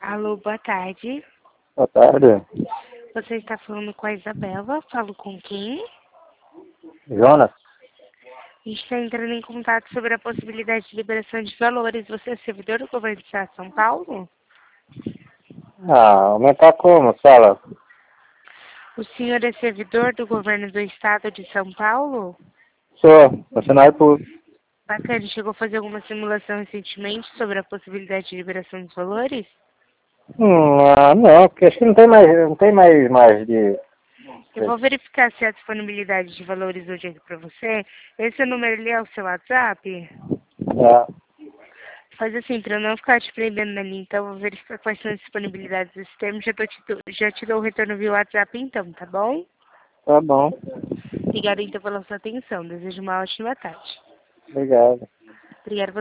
Alô, boa tarde. Boa tarde. Você está falando com a Isabela? Falo com quem? Jonas? A gente está entrando em contato sobre a possibilidade de liberação de valores. Você é servidor do governo do Estado de São Paulo? Aumentar como? Fala. O senhor é servidor do governo do Estado de São Paulo? Sou funcionário público. Bacana, chegou a fazer alguma simulação recentemente sobre a possibilidade de liberação dos valores? Não, porque acho que não tem mais de... Eu vou verificar se há disponibilidade de valores hoje aqui para você. Esse número ali é o seu WhatsApp? Faz assim, para eu não ficar te prendendo na linha, então eu vou verificar quais são as disponibilidades desse termo. Já te dou o retorno via WhatsApp então, tá bom? Tá bom. Obrigada então pela sua atenção. Desejo uma ótima tarde. Obrigado. Obrigada.